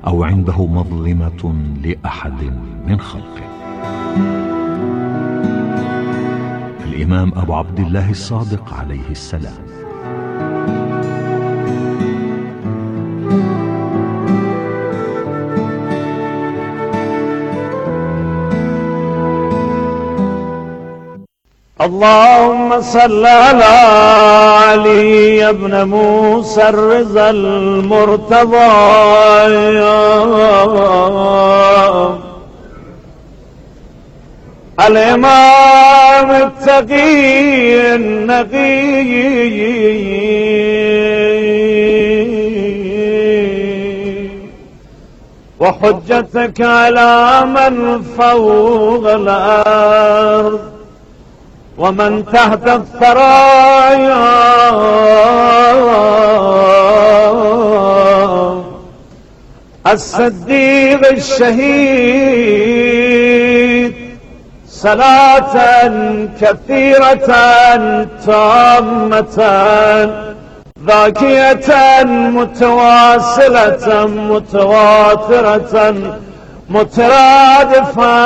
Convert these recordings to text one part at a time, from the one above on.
أو عنده مظلمة لأحد من خلقه. الإمام أبو عبد الله الصادق عليه السلام. اللهم صل على علي بن موسى الرضا المرتضى الإمام التقي النقي وحجتك على من فوق الأرض ومن تحت الثرايا الصديق الشهيد صلاة كثيرة تامة ذاكية متواصلة متواترة مترادفة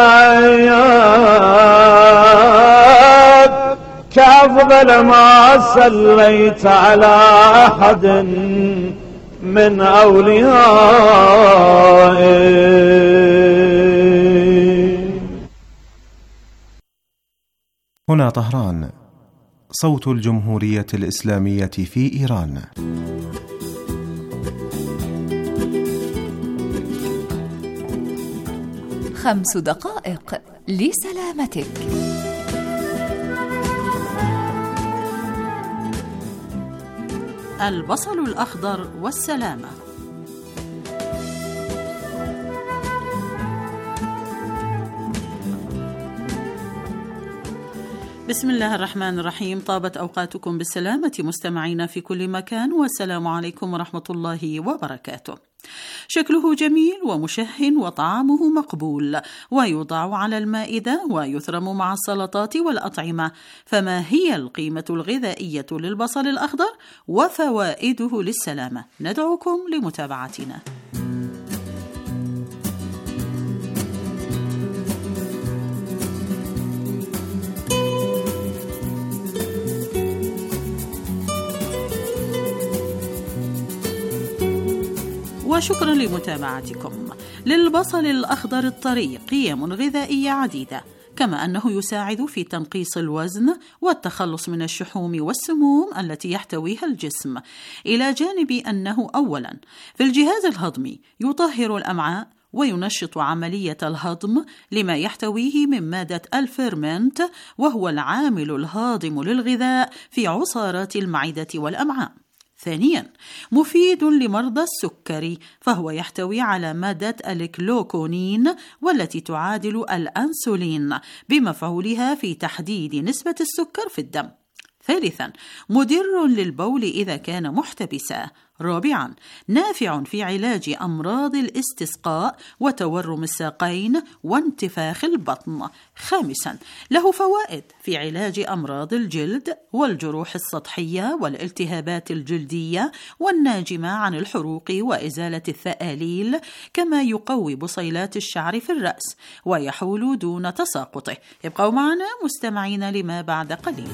كأفضل ما صليت على أحد من أوليائه. هنا طهران، صوت الجمهورية الإسلامية في إيران. خمس دقائق لسلامتك. البصل الأخضر والسلامة. بسم الله الرحمن الرحيم. طابت أوقاتكم بالسلامة مستمعين في كل مكان، والسلام عليكم ورحمة الله وبركاته. شكله جميل ومشهٍ وطعامه مقبول، ويوضع على المائدة ويثرم مع السلطات والأطعمة. فما هي القيمة الغذائية للبصل الأخضر وفوائده للسلامة؟ ندعوكم لمتابعتنا. وشكرا لمتابعتكم. للبصل الأخضر الطري قيم غذائية عديدة، كما أنه يساعد في تنقيص الوزن والتخلص من الشحوم والسموم التي يحتويها الجسم، إلى جانب أنه أولا في الجهاز الهضمي يطهر الأمعاء وينشط عملية الهضم لما يحتويه من مادة الفيرمنت، وهو العامل الهاضم للغذاء في عصارات المعدة والأمعاء. ثانيا مفيد لمرضى السكري، فهو يحتوي على مادة الكلوكونين والتي تعادل الأنسولين بمفعولها في تحديد نسبة السكر في الدم. ثالثا مدر للبول إذا كان محتبسا. رابعا نافع في علاج أمراض الاستسقاء وتورم الساقين وانتفاخ البطن. خامسا له فوائد في علاج أمراض الجلد والجروح السطحية والالتهابات الجلدية والناجمة عن الحروق وإزالة الثآليل، كما يقوي بصيلات الشعر في الرأس ويحول دون تساقطه. ابقوا معنا مستمعين لما بعد قليل.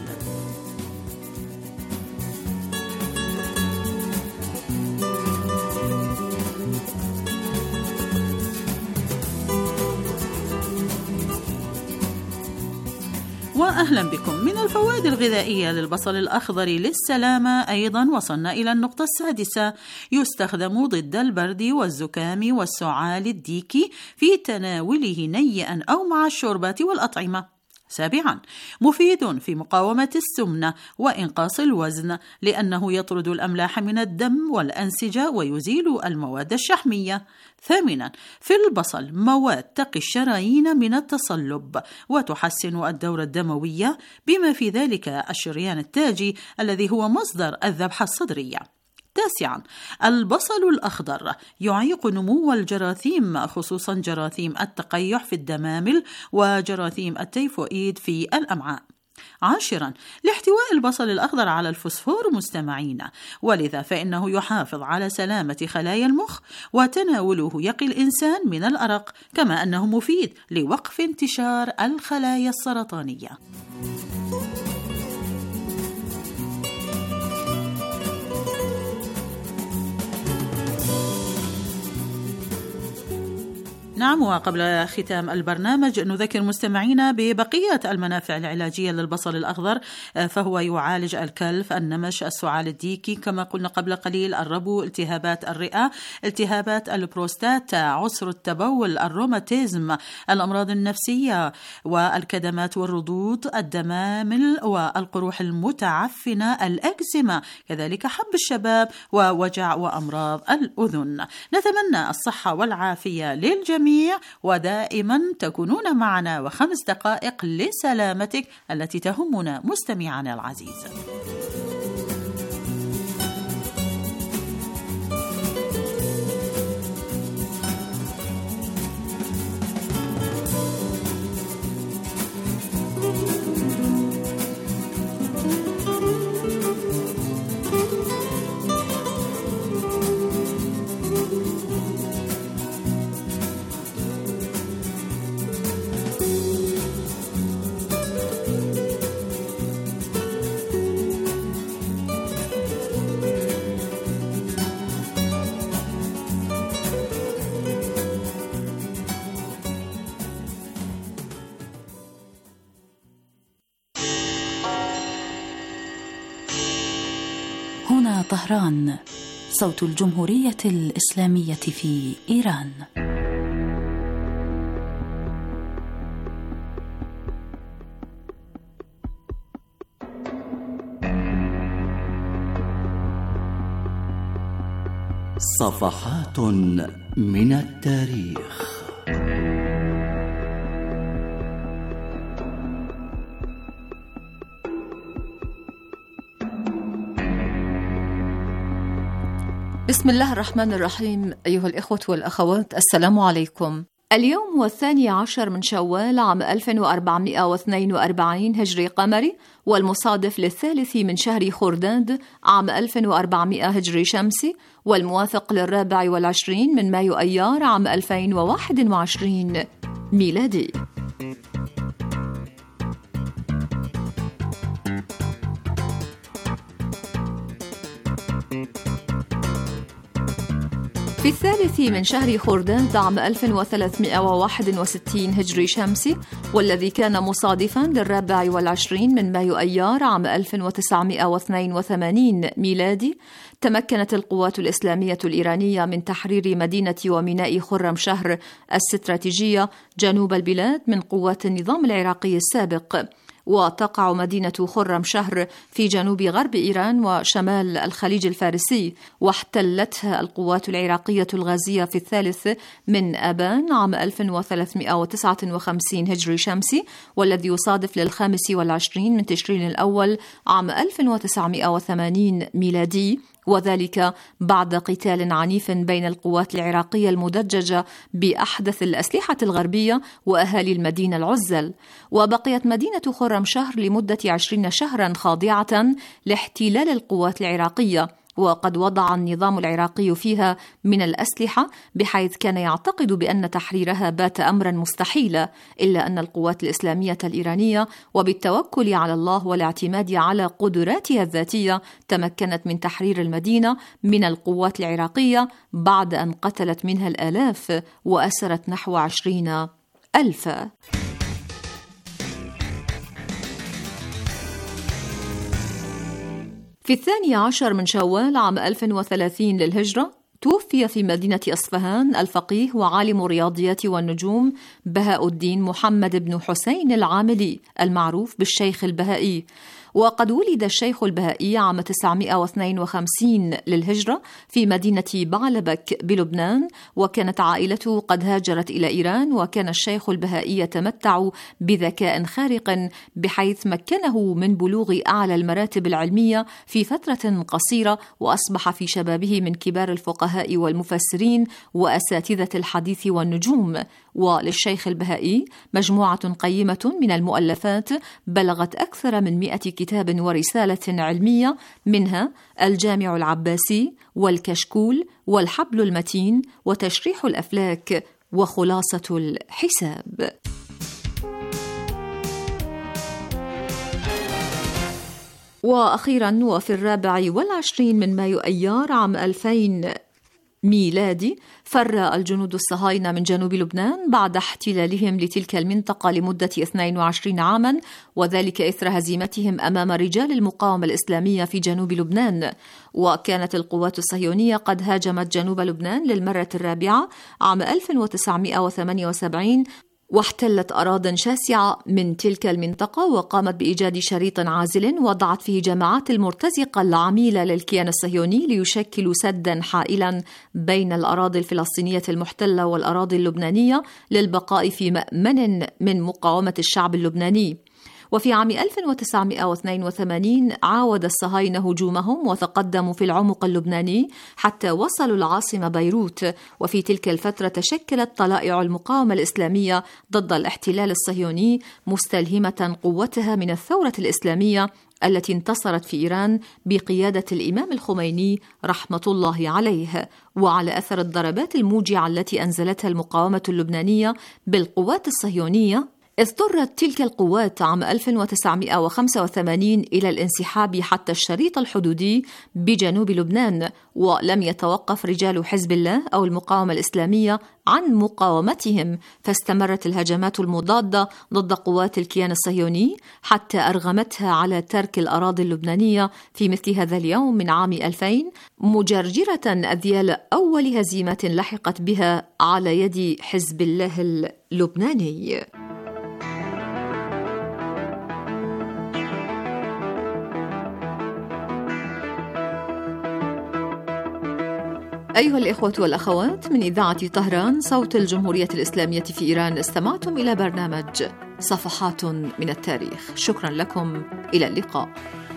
وأهلا بكم. من الفوائد الغذائية للبصل الأخضر للسلامة أيضا وصلنا إلى النقطة السادسة. يستخدم ضد البرد والزكام والسعال الديكي في تناوله نيئا أو مع الشوربات والأطعمة. سابعا مفيد في مقاومة السمنة وإنقاص الوزن، لأنه يطرد الأملاح من الدم والأنسجة ويزيل المواد الشحمية. ثامنا في البصل مواد تقي الشرايين من التصلب وتحسن الدورة الدموية، بما في ذلك الشريان التاجي الذي هو مصدر الذبحة الصدرية. تاسعا البصل الأخضر يعيق نمو الجراثيم، خصوصا جراثيم التقيح في الدمامل وجراثيم التيفوئيد في الأمعاء. 10. لاحتواء البصل الأخضر على الفوسفور مستمعين، ولذا فإنه يحافظ على سلامة خلايا المخ، وتناوله يقي الإنسان من الأرق، كما أنه مفيد لوقف انتشار الخلايا السرطانية. نعم، وقبل ختام البرنامج نذكر مستمعينا ببقية المنافع العلاجية للبصل الأخضر، فهو يعالج الكلف، النمش، السعال الديكي، كما قلنا قبل قليل، الربو، التهابات الرئة، التهابات البروستات، عسر التبول، الروماتيزم، الأمراض النفسية والكدمات والردود، الدمامل والقروح المتعفنة، الأكزيما، كذلك حب الشباب ووجع وأمراض الأذن. نتمنى الصحة والعافية للجميع، ودائما تكونون معنا، و5 دقائق لسلامتك التي تهمنا مستمعنا العزيز. هنا طهران، صوت الجمهورية الإسلامية في إيران. صفحات من التاريخ. بسم الله الرحمن الرحيم. أيها الإخوة والأخوات، السلام عليكم. اليوم هو 12 من شوال عام 1442 هجري قمري، والمصادف للثالث من شهر خرداد عام 1400 هجري شمسي، والموافق ل24 من مايو أيار عام 2021 ميلادي. في الثالث من شهر خرداد عام 1361 هجري شمسي، والذي كان مصادفاً ل24 من مايو أيار عام 1982 ميلادي، تمكنت القوات الإسلامية الإيرانية من تحرير مدينة وميناء خرمشهر الاستراتيجية جنوب البلاد من قوات النظام العراقي السابق. وتقع مدينة خرمشهر في جنوب غرب إيران وشمال الخليج الفارسي، واحتلتها القوات العراقية الغازية في الثالث من آبان عام 1359 هجري شمسي، والذي يصادف ل25 من تشرين الأول عام 1980 ميلادي، وذلك بعد قتال عنيف بين القوات العراقية المدججة بأحدث الأسلحة الغربية وأهالي المدينة العزل. وبقيت مدينة خرمشهر لمدة 20 شهرا خاضعة لاحتلال القوات العراقية، وقد وضع النظام العراقي فيها من الأسلحة بحيث كان يعتقد بأن تحريرها بات أمرا مستحيلا، إلا أن القوات الإسلامية الإيرانية وبالتوكل على الله والاعتماد على قدراتها الذاتية تمكنت من تحرير المدينة من القوات العراقية بعد أن قتلت منها الآلاف وأسرت نحو 20,000. في 12 من شوال عام 1030 للهجرة توفي في مدينة أصفهان الفقيه وعالم الرياضيات والنجوم بهاء الدين محمد بن حسين العاملي المعروف بالشيخ البهائي، وقد ولد الشيخ البهائي عام 952 للهجرة في مدينة بعلبك بلبنان، وكانت عائلته قد هاجرت إلى إيران. وكان الشيخ البهائي يتمتع بذكاء خارق بحيث مكنه من بلوغ أعلى المراتب العلمية في فترة قصيرة، وأصبح في شبابه من كبار الفقهاء والمفسرين وأساتذة الحديث والنجوم. وللشيخ البهائي مجموعة قيمة من المؤلفات بلغت أكثر من 100 كتاب ورسالة علمية، منها الجامع العباسي والكشكول والحبل المتين وتشريح الأفلاك وخلاصة الحساب. وأخيرا وفي 24 من مايو أيار عام 2000 ميلادي فر الجنود الصهاينة من جنوب لبنان بعد احتلالهم لتلك المنطقة لمدة 22 عاما، وذلك إثر هزيمتهم أمام رجال المقاومة الإسلامية في جنوب لبنان. وكانت القوات الصهيونية قد هاجمت جنوب لبنان للمرة الرابعة عام 1978، واحتلت أراضٍ شاسعة من تلك المنطقة، وقامت بإيجاد شريط عازل وضعت فيه جماعات المرتزقة العميلة للكيان الصهيوني ليشكلوا سداً حائلاً بين الأراضي الفلسطينية المحتلة والأراضي اللبنانية للبقاء في مأمن من مقاومة الشعب اللبناني. وفي عام 1982 عاود الصهاينة هجومهم وتقدموا في العمق اللبناني حتى وصلوا العاصمة بيروت. وفي تلك الفترة تشكلت طلائع المقاومة الإسلامية ضد الاحتلال الصهيوني، مستلهمة قوتها من الثورة الإسلامية التي انتصرت في إيران بقيادة الإمام الخميني رحمة الله عليه. وعلى أثر الضربات الموجعة التي أنزلتها المقاومة اللبنانية بالقوات الصهيونية، اضطرت تلك القوات عام 1985 إلى الانسحاب حتى الشريط الحدودي بجنوب لبنان، ولم يتوقف رجال حزب الله أو المقاومة الإسلامية عن مقاومتهم، فاستمرت الهجمات المضادة ضد قوات الكيان الصهيوني حتى أرغمتها على ترك الأراضي اللبنانية في مثل هذا اليوم من عام 2000، مجرجرة أذيال أول هزيمة لحقت بها على يد حزب الله اللبناني. أيها الإخوة والأخوات، من إذاعة طهران صوت الجمهورية الإسلامية في إيران، استمعتم إلى برنامج صفحات من التاريخ. شكرا لكم، إلى اللقاء.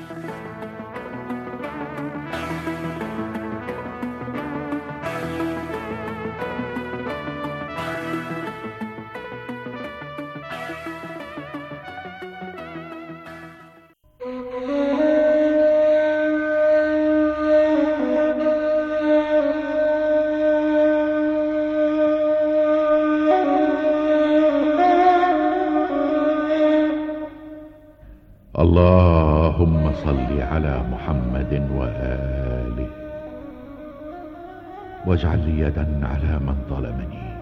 اللهم صل على محمد وآله، واجعل لي يدا على من ظلمني،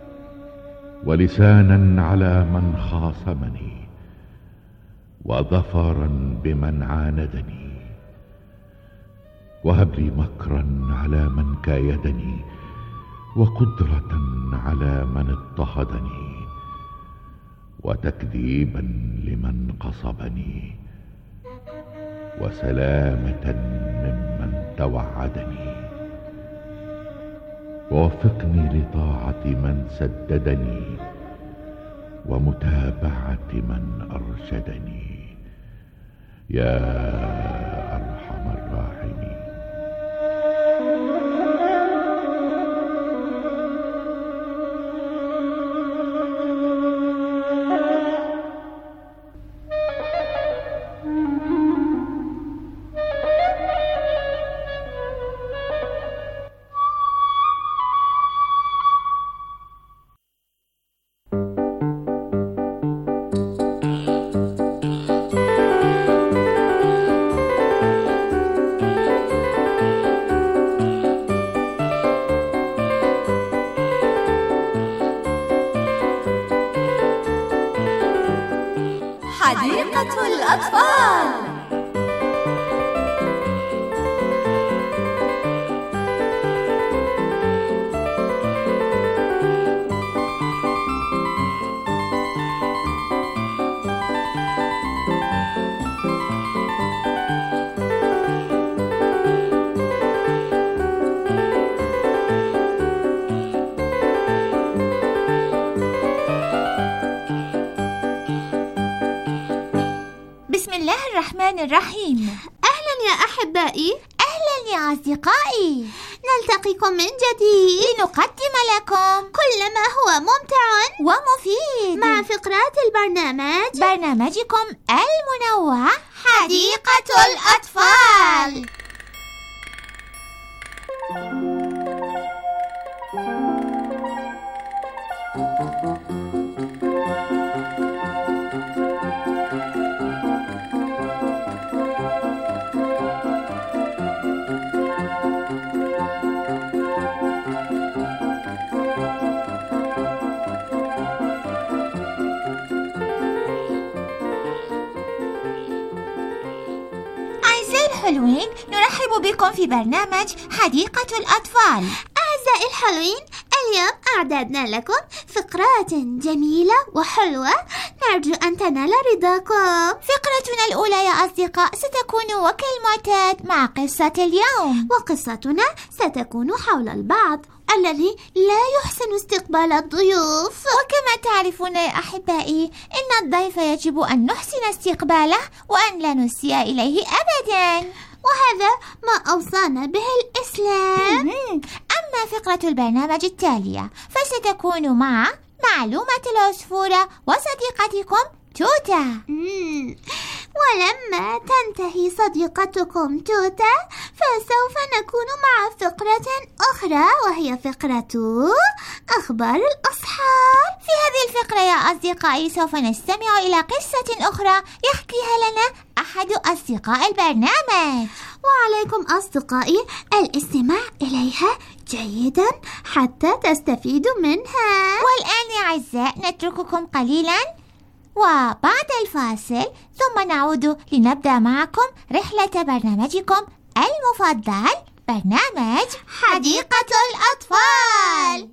ولسانا على من خاصمني، وظفرا بمن عاندني، وهب لي مكرا على من كايدني، وقدرة على من اضطهدني، وتكذيبا لمن قصبني، وسلامة ممن توعدني، ووفقني لطاعة من سددني، ومتابعة من أرشدني، يا أرحم الراحمين. حديقة الأطفال. الرحمن الرحيم. أهلا يا أحبائي. أهلا يا أصدقائي. نلتقيكم من جديد لنقدم لكم كل ما هو ممتع ومفيد مع فقرات برنامجكم المنوع حديقة الأطفال. الحلوين، نرحب بكم في برنامج حديقة الأطفال. أعزائي الحلوين، اليوم أعددنا لكم فقرات جميلة وحلوة نرجو أن تنال رضاكم. فقرتنا الأولى يا أصدقاء ستكون وكالمعتاد مع قصة اليوم، وقصتنا ستكون حول البعض الذي لا يحسن استقبال الضيوف. وكما تعرفون يا أحبائي أن الضيف يجب أن نحسن استقباله وأن لا نسيء إليه أبدا، وهذا ما أوصانا به الإسلام. أما فقرة البرنامج التالية فستكون مع معلومة العصفورة وصديقتكم توتا. ولما تنتهي صديقتكم توتا فسوف نكون مع فقرة أخرى، وهي فقرة أخبار الأصحاب. في هذه الفقرة يا أصدقائي سوف نستمع إلى قصة أخرى يحكيها لنا أحد أصدقاء البرنامج، وعليكم أصدقائي الاستماع إليها جيدا حتى تستفيدوا منها. والآن يا أعزاء نترككم قليلا وبعد الفاصل ثم نعود لنبدأ معكم رحلة برنامجكم المفضل، برنامج حديقة الأطفال.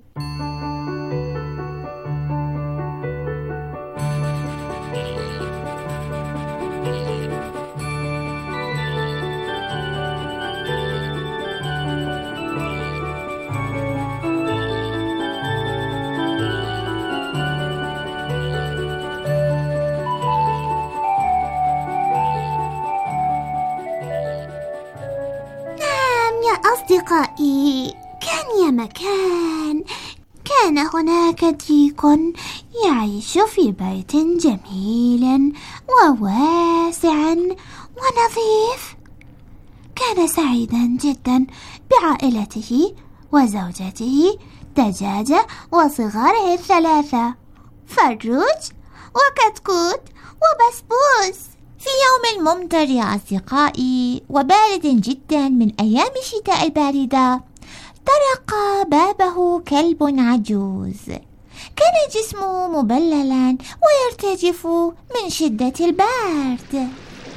أصدقائي، كان يا مكان كان هناك ديك يعيش في بيت جميل وواسع ونظيف. كان سعيدا جدا بعائلته وزوجته دجاجة وصغاره الثلاثة، فروج وكتكوت وبسبوس. في يوم ممطر يا أصدقائي وبارد جدا من أيام الشتاء الباردة، طرق بابه كلب عجوز. كان جسمه مبللا ويرتجف من شدة البرد.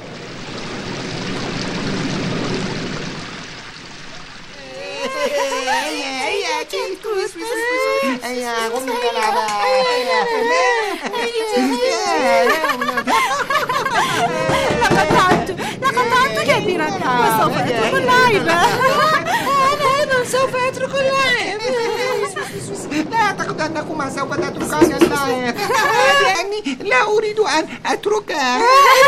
لقد تعبت كثيرا وسوف أترك اللعب. أنا أيضا سوف أترك اللعب. لا أعتقد أنكما سوف تتركان اللعب، لأني لا أريد أن أتركه.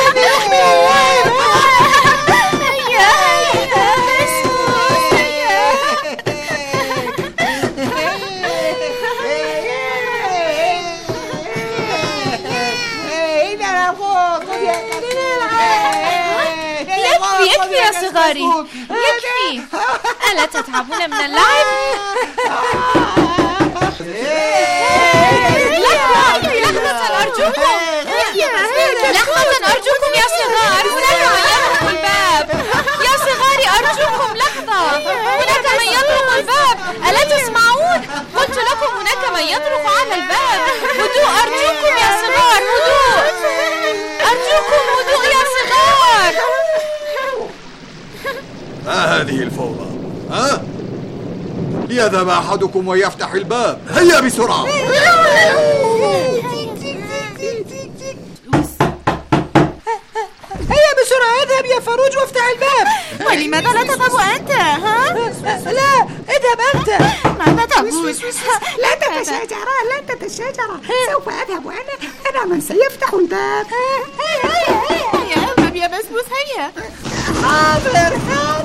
يكفي يا صغاري، يكفي. ألا تتعبون من اللعب؟ لحظة أرجوكم، لحظة أرجوكم يا صغار، هناك من يطرق الباب. يا صغاري أرجوكم لحظة، هناك من يطرق الباب، ألا تسمعون؟ قلت لكم هناك من يطرق على الباب. هدوء أرجوكم يا صغار، هدوء أرجوكم، هدوء يا صغار. ما هذه الفوضى؟ ليذهب أحدكم ويفتح الباب، هيا بسرعة. هيا بسرعة، اذهب يا فروج وافتح الباب. ولماذا لا تذهب أنت؟ لا، اذهب أنت. ماذا تقول؟ لا تتشاجرا، سوف أذهب أنا من سيفتح الباب. اذهب يا بسبوس هيا. حاضر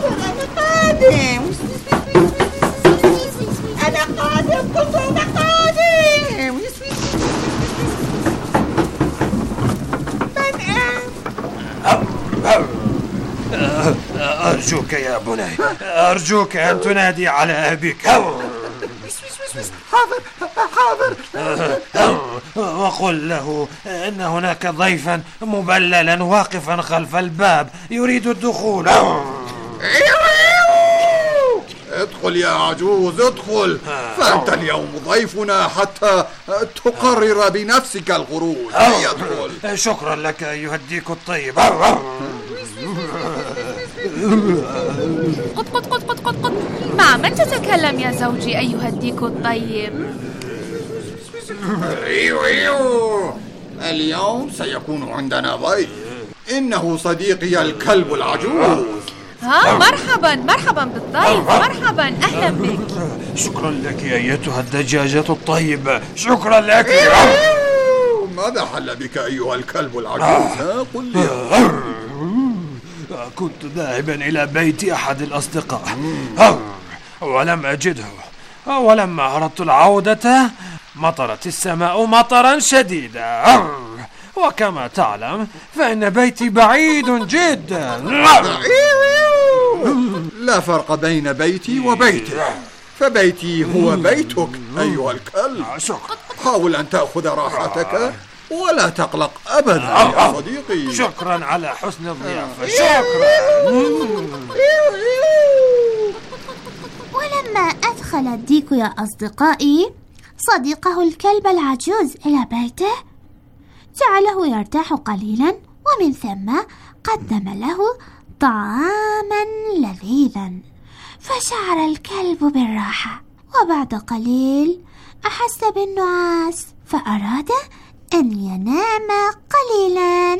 أنا قادم كنت أنا قادم. أرجوك يا بني، أرجوك أن تنادي على أبيك. حاضر. وقل له إن هناك ضيفا مبللا واقفا خلف الباب يريد الدخول. ادخل يا عجوز ادخل، فأنت اليوم ضيفنا حتى تقرر بنفسك الخروج. ادخل. شكرا لك أيها الديك الطيب. قط. مع من تتكلم يا زوجي أيها الديك الطيب؟ اليوم سيكون عندنا ضيف، إنه صديقي الكلب العجوز. مرحبا بالضيف، مرحبا، أهلا بك. شكرا لك أيتها الدجاجة الطيبة، شكرا لك. ماذا حل بك أيها الكلب العجوز؟ قل لي. كنت ذاهبا إلى بيت أحد الأصدقاء ولم أجده، ولما أردت العودة مطرت السماء مطرا شديدا، وكما تعلم فإن بيتي بعيد جدا. لا فرق بين بيتي وبيتك، فبيتي هو بيتك أيها الكلب. حاول أن تأخذ راحتك ولا تقلق أبدا يا صديقي. شكرا على حسن الضيافة. شكرا. ولما أدخل الديك يا أصدقائي صديقه الكلب العجوز إلى بيته، جعله يرتاح قليلا، ومن ثم قدم له طعاما لذيذا، فشعر الكلب بالراحة، وبعد قليل أحس بالنعاس فأراد أن ينام قليلا.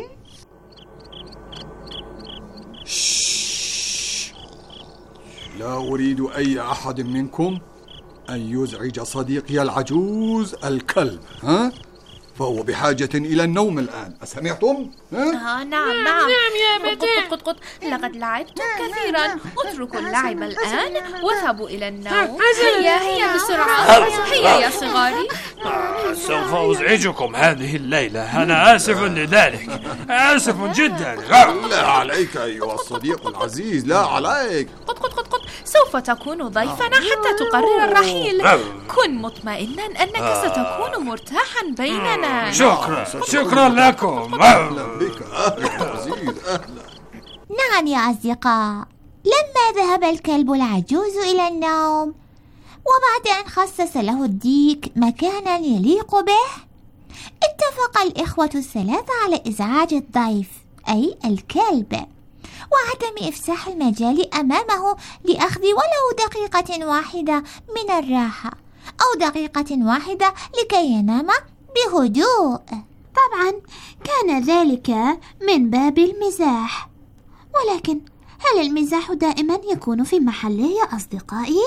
لا أريد أي أحد منكم أن يزعج صديقي العجوز الكلب، فهو بحاجة إلى النوم الآن، أسمعتم؟ نعم يا بدي. قط. لقد لعبتم كثيرا، اتركوا اللعب الآن واذهبوا إلى النوم. هيا بسرعة، هيا يا صغاري. سوف أزعجكم هذه الليلة، أنا آسف لذلك، آسف جدا. لا عليك أيها الصديق العزيز، لا عليك. قط. سوف تكون ضيفنا حتى تقرر الرحيل. كن مطمئنا أنك ستكون مرتاحا بيننا. شكرا لكم. أهلا بك، أهلا عزيز، أهلا. نعم يا أصدقاء، لما ذهب الكلب العجوز إلى النوم، وبعد أن خصص له الديك مكانا يليق به، اتفق الإخوة الثلاثة على إزعاج الضيف أي الكلب، وعدم إفساح المجال أمامه لأخذ ولو دقيقة واحدة من الراحة، أو دقيقة واحدة لكي ينام بهدوء. طبعا كان ذلك من باب المزاح، ولكن هل المزاح دائما يكون في محله يا أصدقائي؟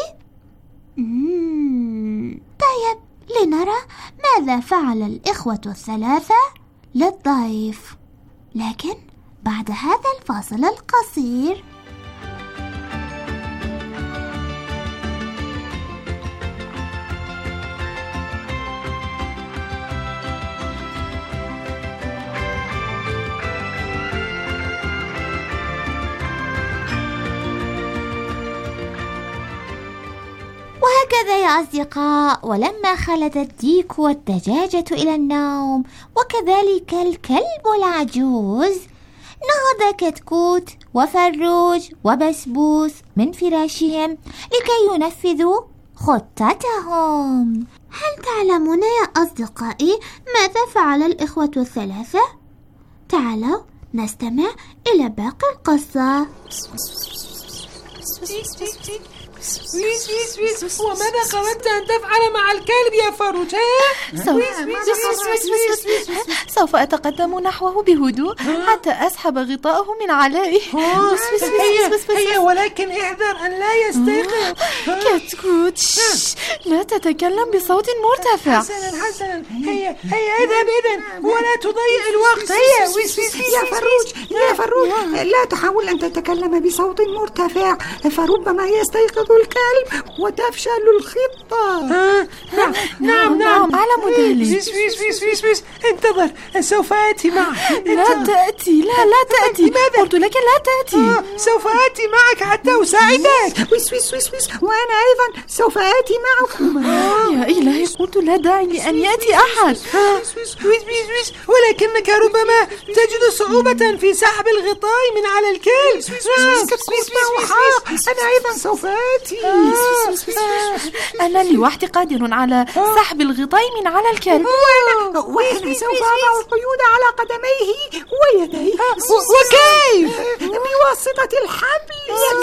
طيب، لنرى ماذا فعل الإخوة الثلاثة للضيف، لكن بعد هذا الفاصل القصير. وهكذا يا أصدقاء، ولما خلد الديك والدجاجة إلى النوم، وكذلك الكلب العجوز، نهض كتكوت وفروج وبسبوس من فراشهم لكي ينفذوا خطتهم. هل تعلمون يا أصدقائي ماذا فعل الإخوة الثلاثة؟ تعالوا نستمع إلى باقي القصة. وماذا قررت أن تفعل مع الكلب يا فاروج؟ سوف أتقدم نحوه بهدوء حتى أسحب غطاءه من علائه. هيا ولكن احذر أن لا يستيقظ. كتكوت، لا تتكلم بصوت مرتفع. حسنا هيا اذهب إذن ولا تضيع الوقت. هيا يا فاروج لا تحاول أن تتكلم بصوت مرتفع فربما يستيقظ الكلب وتفشل الخطة. نعم أعلم ذلك. انتظر، سوف آتي معك. لا تأتي. لماذا؟ قلت لك لا تأتي. سوف آتي معك حتى أساعدك. وأنا أيضا سوف آتي معكم. يا إلهي، قلت لا داعي لأن يأتي أحد. ولكنك ربما تجد صعوبة في سحب الغطاء من على الكلب. أنا أيضا سوف آتي. أنا لوحدي قادر على سحب الغطاء من على الكلب. وأنا سوف أضع القيود على قدميه ويديه. وكيف؟ بواسطة الحبل يا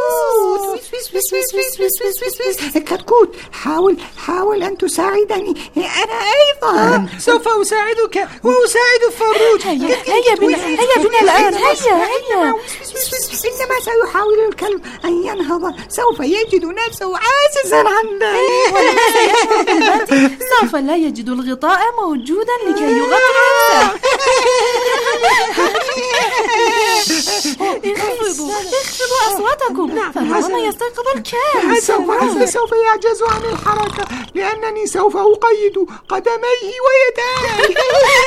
كتكوت. حاول أن تساعدني أنا أيضا. سوف أساعدك وأساعد فاروج. هيا بنا الآن. هيا. إنما سيحاول الكلب أن ينهض سوف يجد نفسه عاجزا عن ذلك. سوف لا يجد الغطاء موجودا لكي يغطي نفسه. اخفضوا أصواتكم فربما يستيقظ الكلب. سوف يعجز عن الحركة لأنني سوف أقيد قدميه ويديه.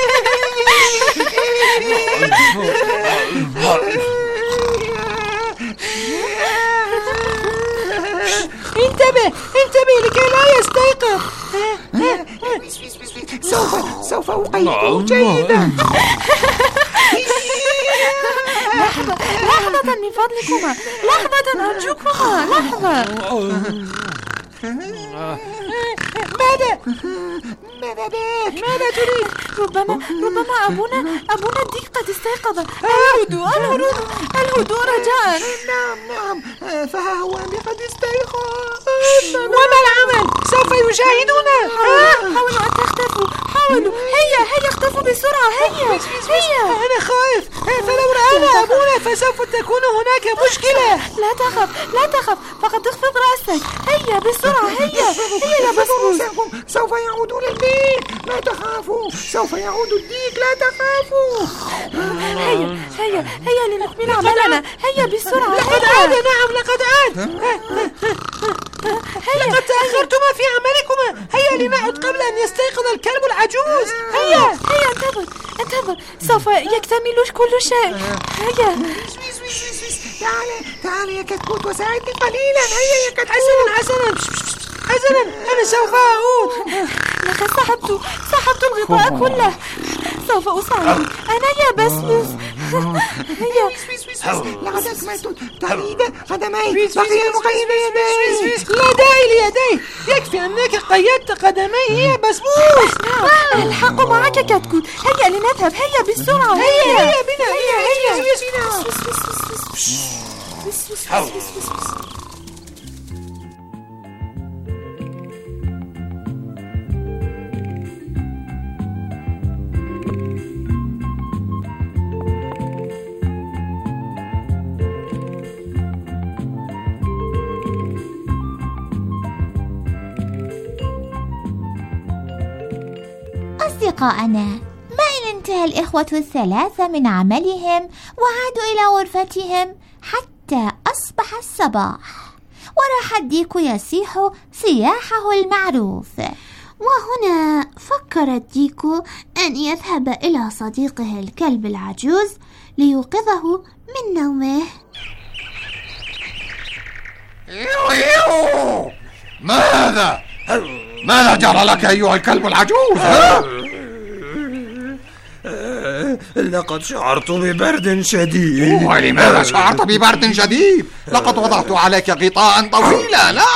انتبه لكي لا يستيقظ. سوف أقيده جيدا. لحظة من فضلكما، لحظة أرجوكما، لحظة. ماذا بك؟ ماذا تريد؟ ربما أبونا الديك قد استيقظ. الهدوء رجاء. نعم فها هو قد استيقظ. وما العمل؟ سوف يشاهدونا. حاولوا أن تختفوا. هيا اختفوا بسرعة. هيا. أنا خائف، فلو رأنا أبونا فسوف تكون هناك مشكلة. لا تخف فقد اخفض رأسك. هيا بسرعة. هيا يا بسبوس. سوف يعودون الديك، لا تخافوا. سوف يعود الديك، لا تخافوا. هيا لنكمل عملنا. هيا بسرعة. لقد عاد. لقد عاد. لقد تأخرتما في عملكما. هيا لنعد قبل أن يستيقظ الكلب العجوز. هيا انتظر سوف يكتمل كل شيء. هيا. تعال يا كتكوت وساعدني قليلا. هيا يا كتكوت. حسنا أنا سوف أعود. لقد سحبت الغطاء كله. سوف أساعدك أنا يا بسبوس. هيا. لقد أكملت تقييد قدمي، بقي مقيد يدي. لا داعي ليديه، يكفي أنك قيدت قدميه يا بسبوس. الحق معك كتكوت. هيا لنذهب. هيا بسرعة. هيا بنا. أصدقائنا، ما إن انتهى الإخوة الثلاثة من عملهم وعادوا إلى غرفتهم حتى أصبح الصباح، وراح الديك يصيح صياحه المعروف. وهنا فكر الديك أن يذهب إلى صديقه الكلب العجوز ليوقظه من نومه. ماذا جرى لك أيها الكلب العجوز؟ لقد شعرت ببرد شديد. ولماذا شعرت ببرد شديد؟ لقد وضعت عليك غطاء طويلا. لا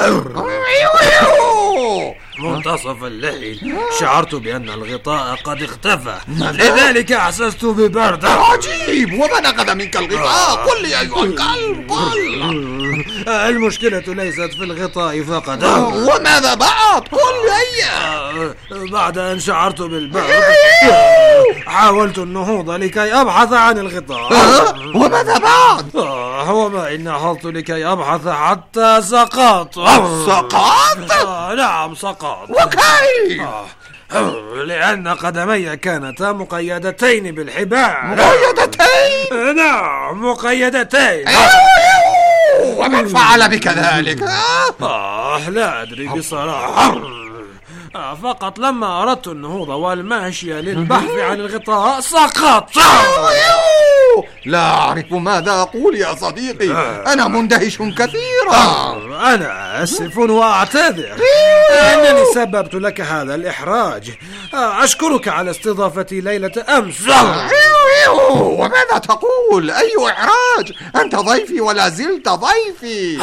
منتصف الليل شعرت بأن الغطاء قد اختفى، لذلك أحسست ببرد. عجيب. ومن أخذ منك الغطاء؟ قل لي أيها الكلب، قل. المشكلة ليست في الغطاء فقط. وماذا بعد؟ قل هيا. بعد أن شعرت بالبرد حاولت النهوض لكي أبحث عن الغطاء. وماذا بعد؟ وما إن نهضت لكي أبحث حتى سقطت. سقطت؟ نعم سقطت. وكيف؟ لأن قدمي كانتا مقيدتين بالحبال. مقيدتين؟ نعم مقيدتين. ومن فعل بك ذلك؟ لا أدري بصراحة. فقط لما أردت النهوض والماشية للبحث عن الغطاء سقطت. لا أعرف ماذا أقول يا صديقي، أنا مندهش كثيرا. أنا آسف وأعتذر أنني سببت لك هذا الإحراج. أشكرك على استضافتي ليلة أمس. وماذا تقول؟ أي إحراج؟ أنت ضيفي ولا زلت ضيفي.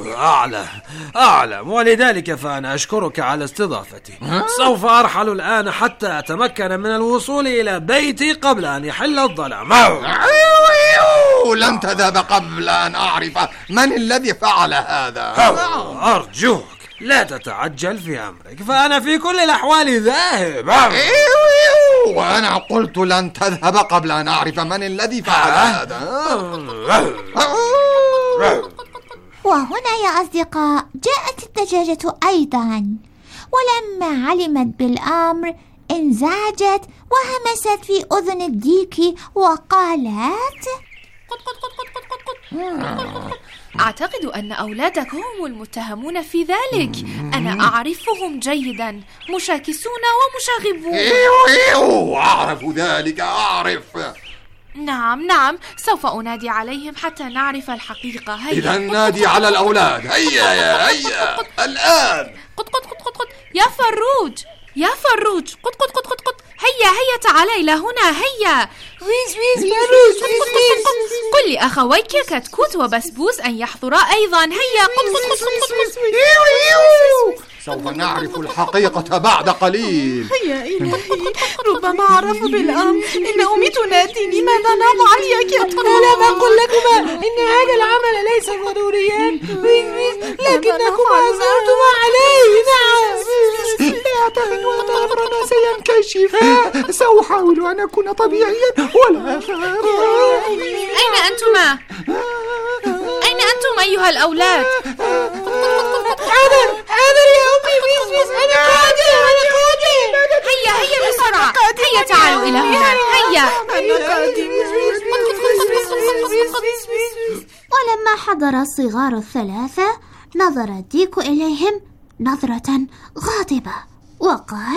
أعلم ولذلك فأنا أشكرك على استضافتي. سوف أرحل الآن حتى أتمكن من الوصول إلى بيتي قبل أن يحل الظلام. لن تذهب قبل أن أعرف من الذي فعل هذا. أرجوك لا تتعجل في أمرك، فأنا في كل الأحوال ذاهب. وأنا قلت لن تذهب قبل أن أعرف من الذي فعل هذا. وهنا يا أصدقاء جاءت الدجاجة أيضا، ولما علمت بالأمر انزعجت وهمست في أذن الديك وقالت: أعتقد أن أولادك هم المتهمون في ذلك. أنا أعرفهم جيدا، مشاكسون ومشاغبون. أعرف ذلك، أعرف. نعم سوف أنادي عليهم حتى نعرف الحقيقة. هيا. إذا نادي على الأولاد. هيا الآن. قط يا فروج قط هيا تعال إلى هنا. هيا قل لأخويك كتكوت وبسبوس أن يحضرا أيضا. هيا سوف نعرف الحقيقة بعد قليل. هيا إلهي، ربما عرف بالأمر. إن أمي تناديني. ماذا نفعل يا كتكوت؟ ألم أقل لكما إن هذا العمل ليس ضروريا، لكنكما أزعرتما عليه. نعم لا أعتقد أن أمرنا سينكشف. سأحاول أن أكون طبيعيا ولا أخاف. أين أنتم أيها الأولاد؟ حاضر يا أمي. أنا قادر. هيا بسرعة. هيا تعالوا إلى هنا. هيا. ولما حضر الصغار الثلاثة نظر الديك إليهم نظرة غاضبة وقال: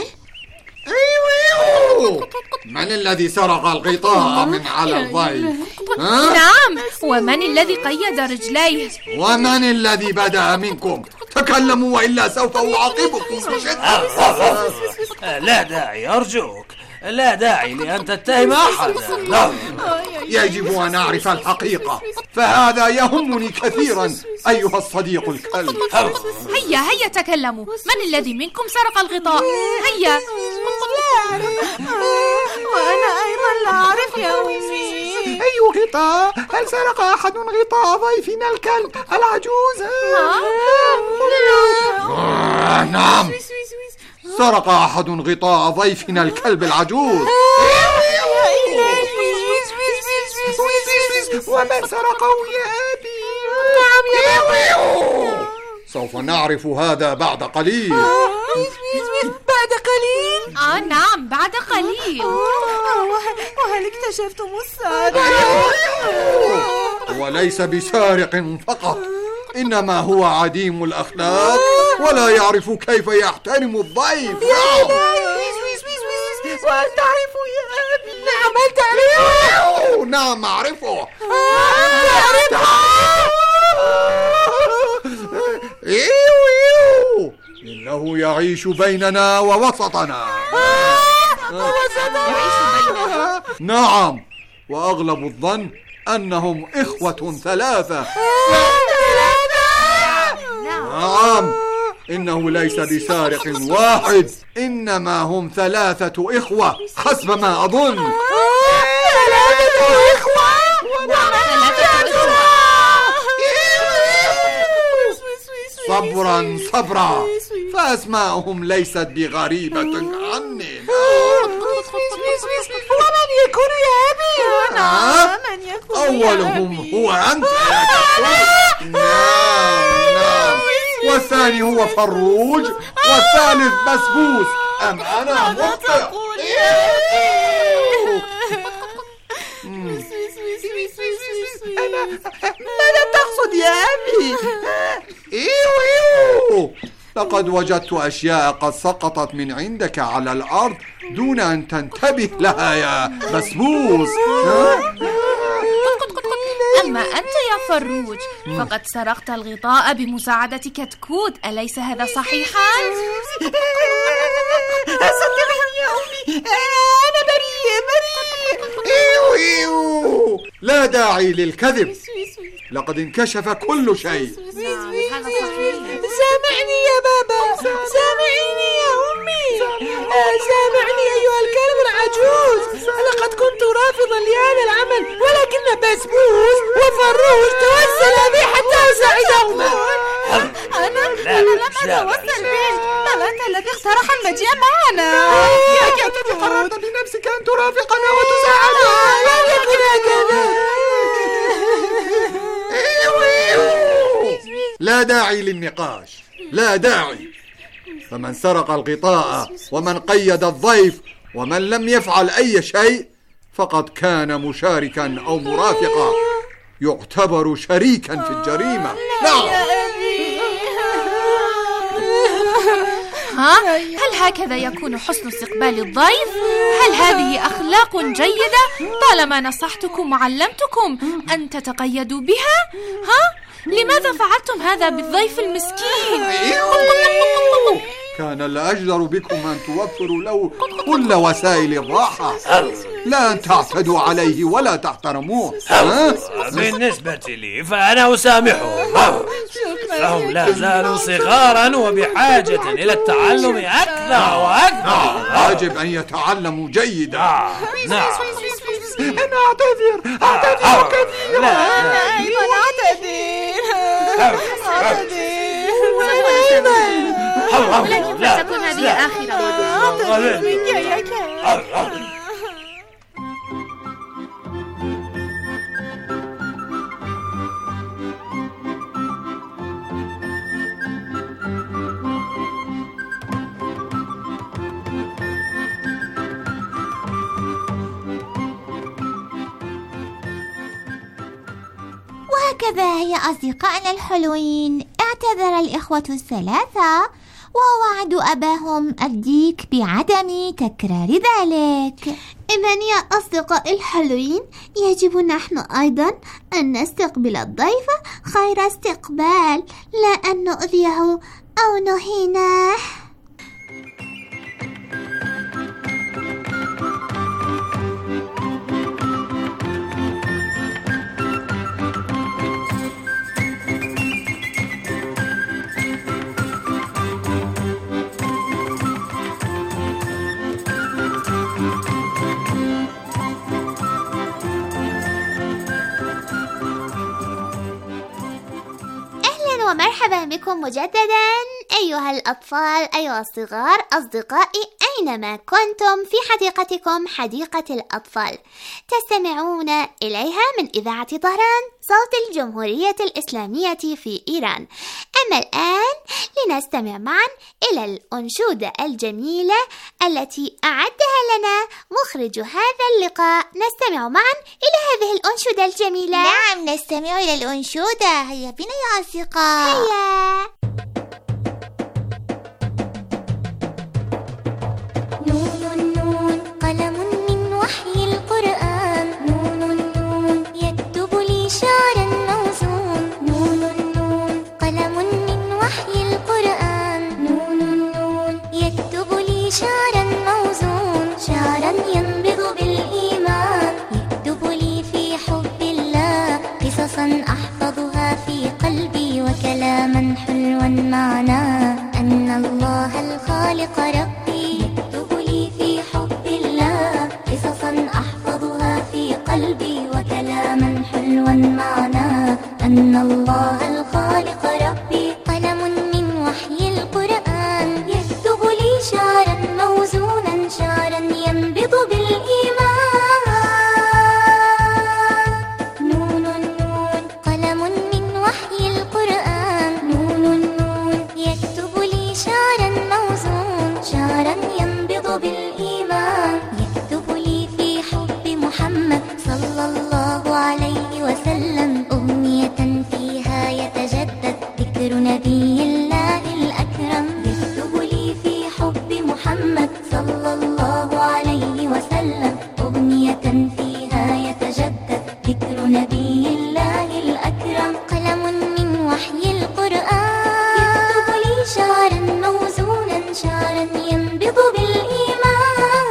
من الذي سرق الغطاء من على الضيف؟ نعم، ومن الذي قيد رجليه؟ ومن الذي بدأ منكم؟ تكلموا وإلا سوف أعاقبكم بشدة. لا داعي، أرجوك لا داعي لأن تتهم أحدا. يجب أن أعرف الحقيقة، فهذا يهمني كثيرا أيها الصديق الكلب. هيا تكلموا. من الذي منكم سرق الغطاء؟ هيا. وأنا أيضا لا أعرف يا أمي. أي غطاء؟ هل سرق أحد غطاء ضيفنا الكلب العجوز؟ نعم، سرق أحد غطاء ضيفنا الكلب العجوز. ومن سرقه يا أبي؟ نعم يا سوف نعرف هذا بعد قليل. بعد قليل؟ نعم بعد قليل. وهل اكتشفتم السارق؟ وليس بسارق فقط، إنما هو عديم الأخلاق ولا يعرف كيف يحترم الضيف. وهل تعرفه يا أبي؟ نعم هل تعرفه؟ نعم أعرفه. إنه يعيش بيننا ووسطنا. نعم، وأغلب الظن أنهم إخوة ثلاثة. نعم، إنه ليس بسارق واحد، إنما هم 3 إخوة حسب ما أظن. 3 إخوة؟ صبرا صبرا، فأسماءهم ليست بغريبة عني. ومن يكون يا أبي؟ من يكون؟ أولهم هو أنت يا كفور. نعم، والثاني هو فروج، والثالث بسبوس. أم أنا مخطئ؟ ماذا تقصد يا أبي؟ إيو لقد وجدت أشياء قد سقطت من عندك على الأرض دون أن تنتبه لها يا بسبوس. أما أنت يا فروج فقد سرقت الغطاء بمساعدة كتكوت، أليس هذا صحيحا؟ صدقني يا أمي، أنا بريء. إيو لا داعي للكذب، لقد انكشف كل شيء. سامعني يا بابا، سامعني يا أمي، سامعني أيها الكلب العجوز. لقد كنت رافضا لهذا العمل، ولكن بسبوس وفروج توسل بي حتى أساعدهما. أنا لم أتوسل بك، بل أنت الذي اقترح المجيء معنا. يا كتكوت، قررت بنفسك أن ترافقنا وتساعدنا. لم يكن هكذا. لا داعي للنقاش، لا داعي. فمن سرق الغطاء ومن قيد الضيف ومن لم يفعل أي شيء فقد كان مشاركا أو مرافقا، يعتبر شريكا في الجريمة. نعم. هل هكذا يكون حسن استقبال الضيف؟ هل هذه أخلاق جيدة طالما نصحتكم وعلمتكم أن تتقيدوا بها؟ لماذا فعلتم هذا بالضيف المسكين؟ كان الأجدر بكم أن توفروا له كل وسائل الراحة، لا أن تعتدوا عليه ولا تحترموه. بالنسبة لي فأنا أسامحهم، فهم لا زالوا صغارا وبحاجة إلى التعلم أكثر وأكثر. يجب أن يتعلموا جيدا. نعم. أنا أعتذر كثيرا. أنا أيضا أعتذر. ولكن ستكون هذه آخر أعتذر منك يا كلب. وهكذا يا أصدقائنا الحلوين اعتذر الإخوة الثلاثة ووعدوا أباهم الديك بعدم تكرار ذلك. إذن يا أصدقاء الحلوين يجب نحن أيضا أن نستقبل الضيف خير استقبال، لا أن نؤذيه أو نهينه. ومرحبا بكم مجددا أيها الأطفال، أيها الصغار، أصدقائي أينما كنتم في حديقتكم حديقة الأطفال تستمعون إليها من إذاعة طهران صوت الجمهورية الإسلامية في إيران. أما الآن لنستمع معا إلى الأنشودة الجميلة التي أعدها لنا مخرج هذا اللقاء. نستمع معا إلى هذه الأنشودة الجميلة. نعم، نستمع إلى الأنشودة. هيا بنا يا أصدقاء. هيا. نون نون قلم من وحي القرآن، نون نون يكتب لي شعرا موزون، نون نون قلم من وحي القرآن، نون نون يكتب لي شعرا موزون، شعرا ينبض بالإيمان، يكتب لي في حب الله قصصا أحفظها في قلبي وكلاما حلوا ينبض بالإيمان يكتب لي في حب محمد صلى الله عليه وسلم أغنية فيها يتجدد ذكر نبي الله الأكرم. يكتب لي في حب محمد صلى الله عليه وسلم أغنية فيها يتجدد ذكر نبي الله الأكرم. قلم من وحي القرآن يكتب لي شعرا موزونا شعرا ينبض بالإيمان.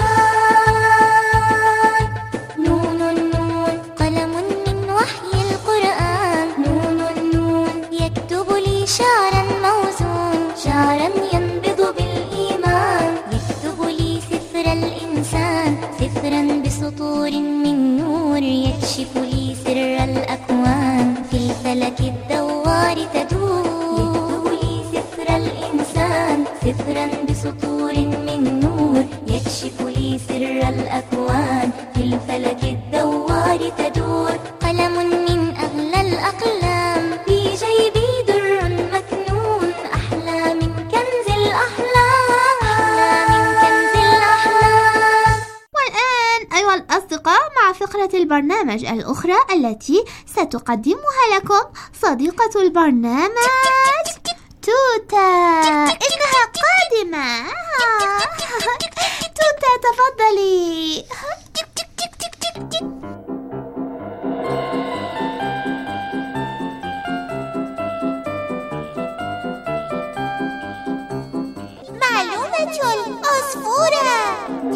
نون نون قلم من وحي القرآن نون نون يكتب لي شعرا موزون شعرا ينبض بالإيمان. يكتب لي سفر الإنسان سفرا بسطور من نور يكشف لي سر الأكوان في الفلك الدوار تدور. يكتب لي سفر الإنسان سفرا بسطور من نور يكشف لي سر الأكوان في الفلك الدوار تدور. قلم من أغلى الأقلام في جيبي در مكنون أحلى من كنز الأحلام أحلى من كنز الأحلام. والآن أيها الأصدقاء مع فقرة البرنامج الأخرى التي ستقدمها لكم صديقة البرنامج توتا. إنها قادمة. توتا تفضلي. معلومة العصفورة.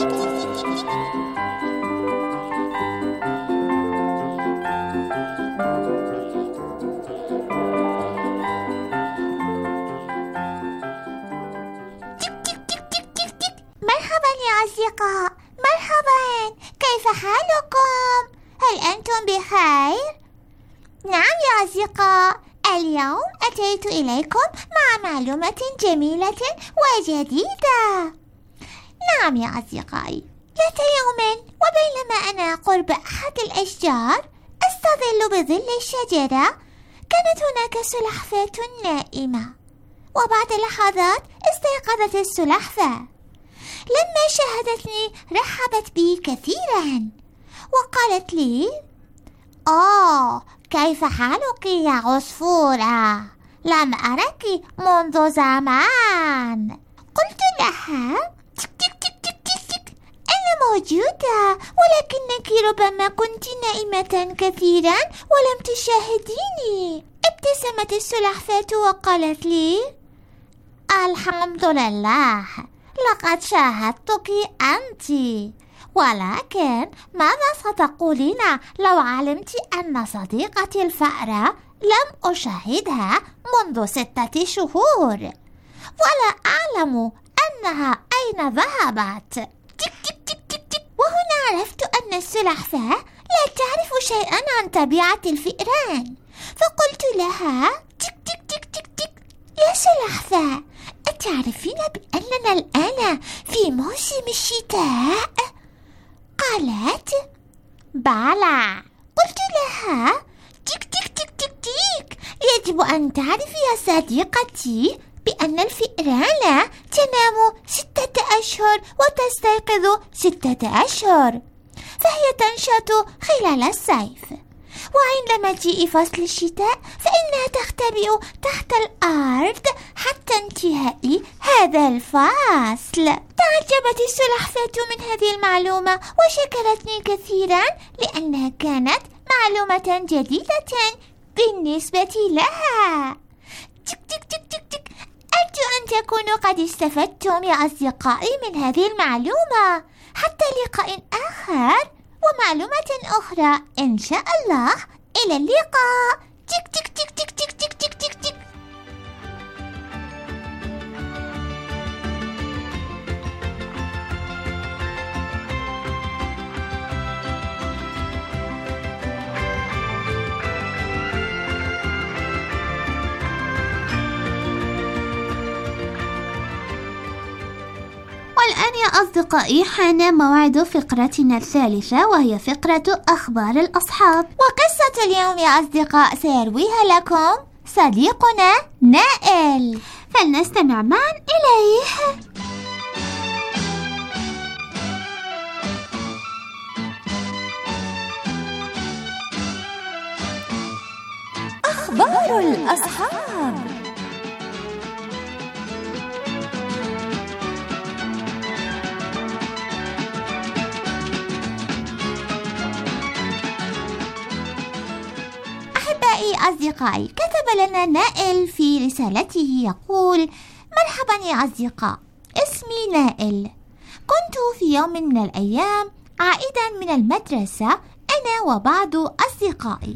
مرحبا يا أصدقاء، مرحبا، كيف حالكم؟ هل أنتم بخير؟ نعم يا أصدقاء، اليوم أتيت إليكم مع معلومة جميلة وجديدة. نعم يا أصدقائي، ذات يوم وبينما أنا قرب أحد الأشجار أستظل بظل الشجرة كانت هناك سلحفاة نائمة، وبعد لحظات استيقظت السلحفاة. لما شاهدتني رحبت بي كثيرا وقالت لي: كيف حالك يا عصفورة؟ لم أرك منذ زمان. قلت لها: أنا موجودة، ولكنك ربما كنت نائمة كثيرا ولم تشاهديني. ابتسمت السلحفاة وقالت لي: الحمد لله، لقد شاهدتك أنت، ولكن ماذا ستقولين لو علمت أن صديقتي الفأرة لم أشاهدها منذ 6 شهور ولا أعلم أنها أين ذهبت؟ وهنا عرفت أن السلحفاة لا تعرف شيئا عن طبيعة الفئران، فقلت لها: يا سلحفاة، أتعرفين بأننا الآن في موسم الشتاء؟ قالت: بلى. قلت لها: يجب أن تعرفي يا صديقتي بأن الفئران تنام 6 أشهر وتستيقظ 6 أشهر، فهي تنشط خلال الصيف، وعند مجيء فصل الشتاء فإنها تختبئ تحت الأرض حتى انتهاء هذا الفصل. تعجبت السلحفاة من هذه المعلومة وشكرتني كثيرا لأنها كانت معلومة جديدة بالنسبة لها. أرجو أن تكونوا قد استفدتم يا أصدقائي من هذه المعلومة. حتى لقاء آخر ومعلومة أخرى إن شاء الله. إلى اللقاء. والآن يا أصدقائي حان موعد فقرتنا الثالثة، وهي فقرة أخبار الأصحاب. وقصة اليوم يا أصدقاء سيرويها لكم صديقنا نائل، فلنستمع معا إليه. سحر الأصحاب. أحبائي أصدقائي، كتب لنا نائل في رسالته يقول: مرحبا يا أصدقاء، اسمي نائل. كنت في يوم من الأيام عائدا من المدرسة أنا وبعض أصدقائي،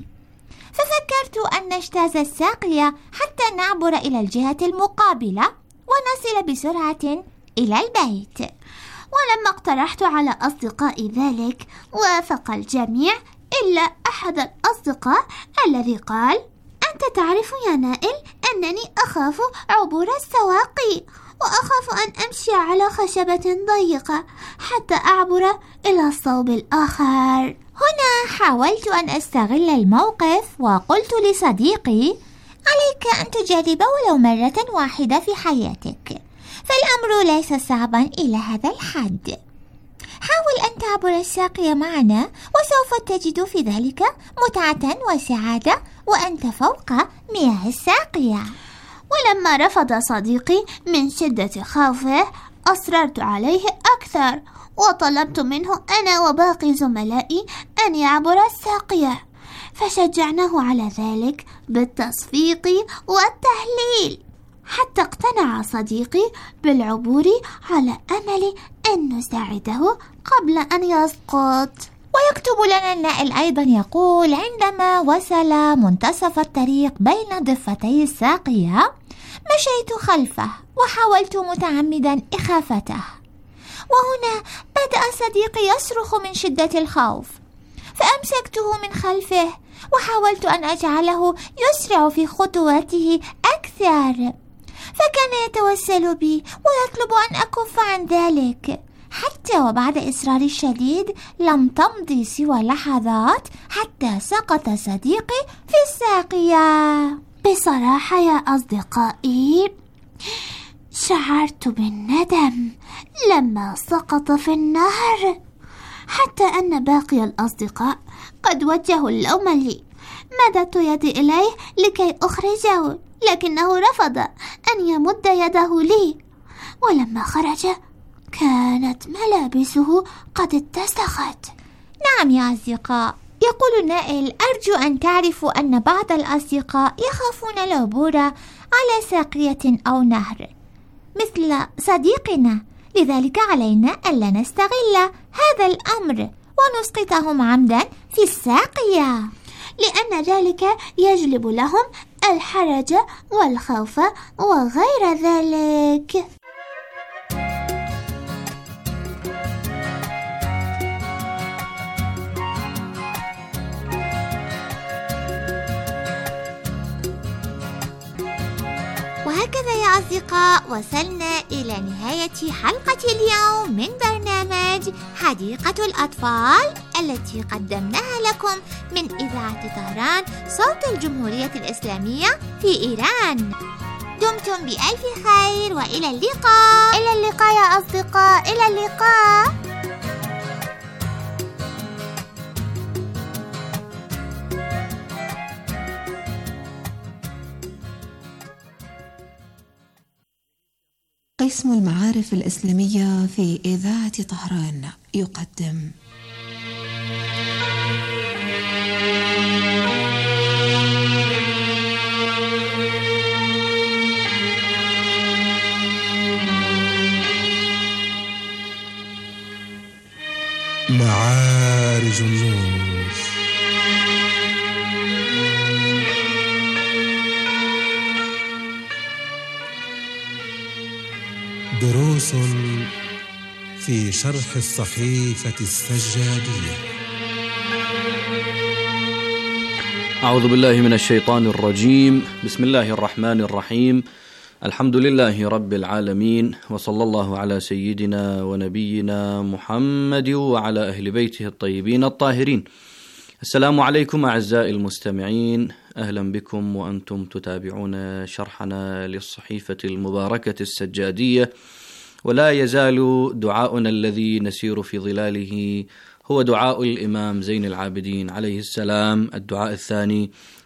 ففكرت أن نجتاز الساقية حتى نعبر إلى الجهة المقابلة ونصل بسرعة إلى البيت. ولما اقترحت على أصدقائي ذلك وافق الجميع إلا أحد الأصدقاء الذي قال: أنت تعرف يا نائل أنني أخاف عبور السواقي، وأخاف أن أمشي على خشبة ضيقة حتى أعبر إلى الصوب الآخر. هنا حاولت أن أستغل الموقف وقلت لصديقي: عليك أن تجرب ولو مرة واحدة في حياتك، فالأمر ليس صعبا إلى هذا الحد. حاول أن تعبر الساقية معنا وسوف تجد في ذلك متعة وسعادة وأنت فوق مياه الساقية. ولما رفض صديقي من شدة خوفه أصررت عليه أكثر، وطلبت منه أنا وباقي زملائي أن يعبر الساقية، فشجعناه على ذلك بالتصفيق والتهليل حتى اقتنع صديقي بالعبور على أمل أن نساعده قبل أن يسقط. ويكتب لنا النائل أيضا يقول: عندما وصل منتصف الطريق بين ضفتي الساقية مشيت خلفه وحاولت متعمدا إخافته، وهنا بدأ صديقي يصرخ من شدة الخوف، فأمسكته من خلفه وحاولت أن أجعله يسرع في خطواته أكثر، فكان يتوسل بي ويطلب أن أكف عن ذلك، حتى وبعد إصراري الشديد لم تمضي سوى لحظات حتى سقط صديقي في الساقية. بصراحة يا أصدقائي شعرت بالندم لما سقط في النهر، حتى أن باقي الأصدقاء قد وجهوا اللوم لي. مددت يدي إليه لكي أخرجه، لكنه رفض أن يمد يده لي، ولما خرج كانت ملابسه قد اتسخت. نعم يا أصدقاء، يقول النائل: أرجو أن تعرفوا أن بعض الأصدقاء يخافون العبور على ساقية أو نهر مثل صديقنا، لذلك علينا ألا نستغل هذا الأمر ونسقطهم عمدا في الساقية، لأن ذلك يجلب لهم الحرج والخوف وغير ذلك. وهكذا يا أصدقاء وصلنا إلى نهاية حلقة اليوم من برنامج حديقة الأطفال التي قدمناها لكم من إذاعة طهران صوت الجمهورية الإسلامية في إيران. دمتم بألف خير وإلى اللقاء. إلى اللقاء يا أصدقاء، إلى اللقاء. قسم المعارف الإسلامية في إذاعة طهران يقدم معارج النور. دروس في شرح الصحيفة السجادية. أعوذ بالله من الشيطان الرجيم. بسم الله الرحمن الرحيم. الحمد لله رب العالمين، وصلى الله على سيدنا ونبينا محمد وعلى أهل بيته الطيبين الطاهرين. السلام عليكم أعزائي المستمعين، أهلا بكم وأنتم تتابعون شرحنا للصحيفة المباركة السجادية. ولا يزال دعاؤنا الذي نسير في ظلاله هو دعاء الإمام زين العابدين عليه السلام، الدعاء الثاني: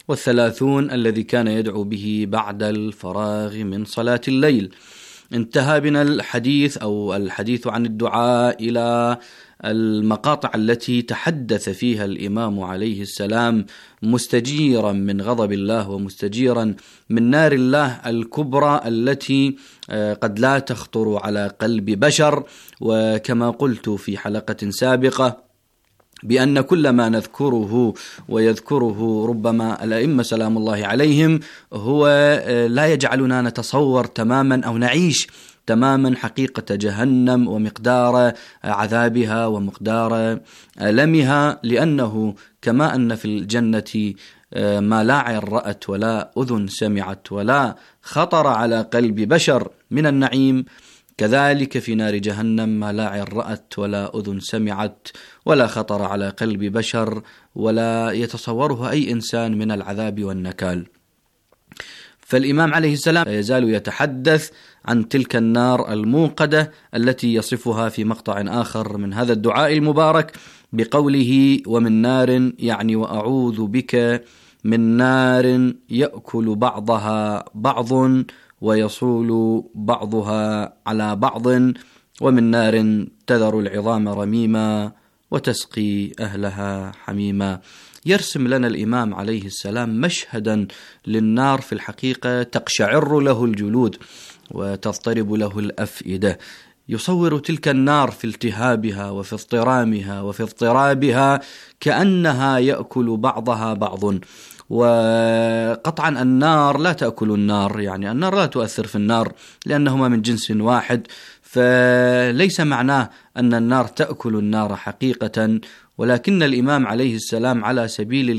والثلاثون الذي كان يدعو به بعد الفراغ من صلاة الليل. انتهى بنا الحديث عن الدعاء إلى المقاطع التي تحدث فيها الإمام عليه السلام مستجيرا من غضب الله ومستجيرا من نار الله الكبرى التي قد لا تخطر على قلب بشر. وكما قلت في حلقة سابقة بأن كل ما نذكره ويذكره ربما الأئمة سلام الله عليهم هو لا يجعلنا نتصور تماما أو نعيش تماما حقيقة جهنم ومقدار عذابها ومقدار ألمها، لأنه كما أن في الجنة ما لا عين رأت ولا أذن سمعت ولا خطر على قلب بشر من النعيم، كذلك في نار جهنم ما لا عين رأت ولا أذن سمعت ولا خطر على قلب بشر ولا يتصوره أي إنسان من العذاب والنكال. فالإمام عليه السلام يزال يتحدث عن تلك النار الموقدة التي يصفها في مقطع آخر من هذا الدعاء المبارك بقوله: ومن نار، يعني وأعوذ بك من نار يأكل بعضها بعض ويصول بعضها على بعض، ومن نار تذر العظام رميما وتسقي أهلها حميما. يرسم لنا الإمام عليه السلام مشهدا للنار في الحقيقة تقشعر له الجلود وتضطرب له الأفئدة. يصور تلك النار في التهابها وفي اضطرامها وفي اضطرابها كأنها يأكل بعضها بعض. وقطعا النار لا تأكل النار، يعني النار لا تؤثر في النار لأنهما من جنس واحد، فليس معناه أن النار تأكل النار حقيقة، ولكن الإمام عليه السلام على سبيل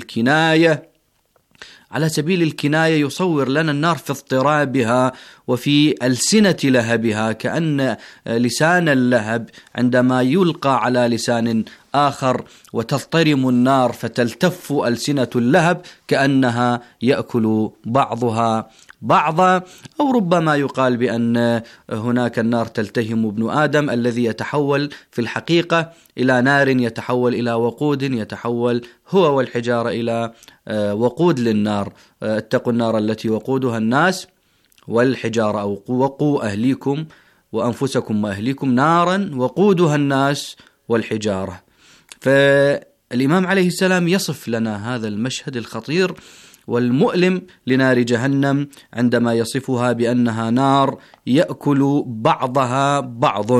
الكناية يصور لنا النار في اضطرابها وفي ألسنة لهبها، كأن لسان اللهب عندما يلقى على لسان آخر وتضطرم النار فتلتف ألسنة اللهب كأنها يأكل بعضها بعضا. أو ربما يقال بأن هناك النار تلتهم ابن آدم الذي يتحول في الحقيقة إلى نار، يتحول إلى وقود، يتحول هو والحجارة إلى وقود للنار. اتقوا النار التي وقودها الناس والحجارة، أو وقوا أهليكم وأنفسكم وأهليكم نارا وقودها الناس والحجارة. فالإمام عليه السلام يصف لنا هذا المشهد الخطير والمؤلم لنار جهنم عندما يصفها بأنها نار يأكل بعضها بعض.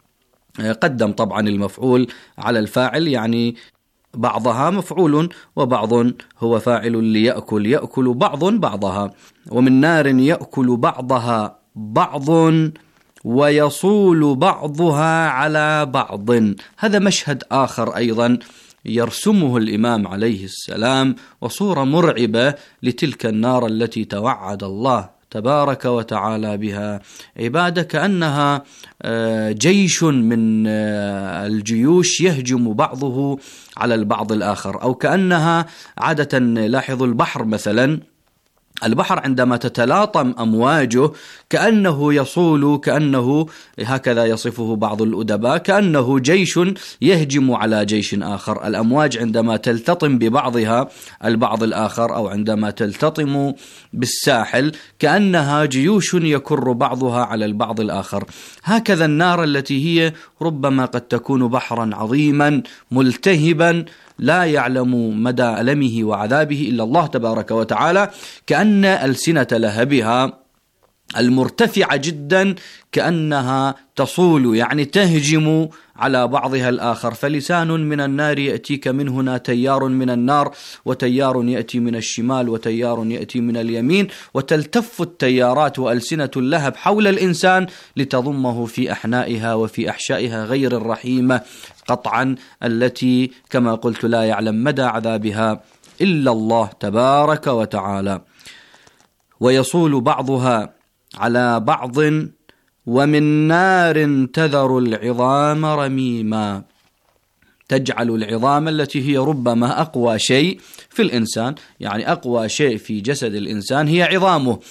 قدم طبعا المفعول على الفاعل، يعني بعضها مفعول وبعض هو فاعل ليأكل، يأكل بعض بعضها. ومن نار يأكل بعضها بعض ويصول بعضها على بعض. هذا مشهد آخر أيضا يرسمه الإمام عليه السلام، وصورة مرعبة لتلك النار التي توعد الله تبارك وتعالى بها عبادة، كأنها جيش من الجيوش يهجم بعضه على البعض الآخر، أو كأنها عادة لاحظوا البحر مثلا، البحر عندما تتلاطم أمواجه كأنه يصول، كأنه هكذا يصفه بعض الأدباء، كأنه جيش يهجم على جيش آخر. الأمواج عندما تلتطم ببعضها البعض الآخر، أو عندما تلتطم بالساحل كأنها جيوش يكر بعضها على البعض الآخر. هكذا النار التي هي ربما قد تكون بحرا عظيما ملتهبا لا يعلم مدى ألمه وعذابه إلا الله تبارك وتعالى، كأن ألسنة لهبها المرتفعة جدا كأنها تصول، يعني تهجم على بعضها الآخر. فلسان من النار يأتيك من هنا تيار من النار، وتيار يأتي من الشمال، وتيار يأتي من اليمين، وتلتف التيارات وألسنة اللهب حول الإنسان لتضمه في أحنائها وفي أحشائها غير الرحيمة قطعا، التي كما قلت لا يعلم مدى عذابها إلا الله تبارك وتعالى. ويصول بعضها على بعض ومن نار تذر العظام رميما. تجعل العظام التي هي ربما أقوى شيء في الإنسان، يعني أقوى شيء في جسد الإنسان هي عظامه.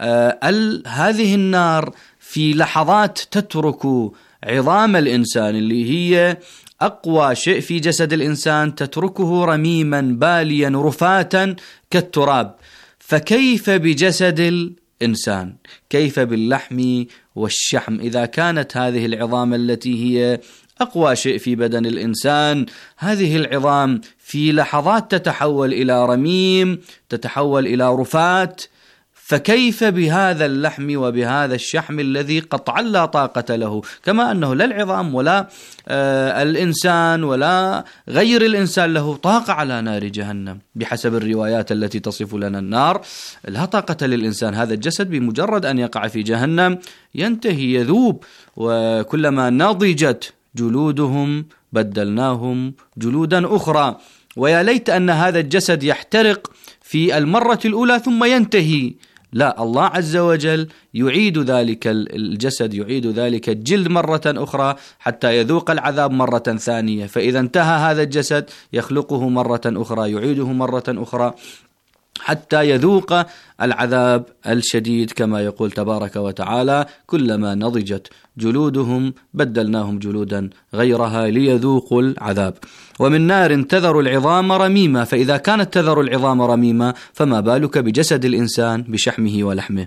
هذه النار في لحظات تترك عظام الإنسان اللي هي أقوى شيء في جسد الإنسان تتركه رميما باليا رفاتا كالتراب، فكيف بجسد الإنسان؟ كيف باللحم والشحم إذا كانت هذه العظام التي هي أقوى شيء في بدن الإنسان، هذه العظام في لحظات تتحول إلى رميم، تتحول إلى رفات، فكيف بهذا اللحم وبهذا الشحم الذي قطعا لا طاقة له؟ كما أنه لا العظام ولا الإنسان ولا غير الإنسان له طاقة على نار جهنم بحسب الروايات التي تصف لنا النار، لا طاقة للإنسان. هذا الجسد بمجرد أن يقع في جهنم ينتهي، يذوب، وكلما نضجت جلودهم بدلناهم جلودا أخرى. ويا ليت أن هذا الجسد يحترق في المرة الأولى ثم ينتهي، لا، الله عز وجل يعيد ذلك الجسد، يعيد ذلك الجلد مرة أخرى حتى يذوق العذاب مرة ثانية، فإذا انتهى هذا الجسد يخلقه مرة أخرى، يعيده مرة أخرى حتى يذوق العذاب الشديد، كما يقول تبارك وتعالى: كلما نضجت جلودهم بدلناهم جلودا غيرها ليذوقوا العذاب. ومن نار تذر العظام رميما، فإذا كانت تذر العظام رميما فما بالك بجسد الإنسان بشحمه ولحمه.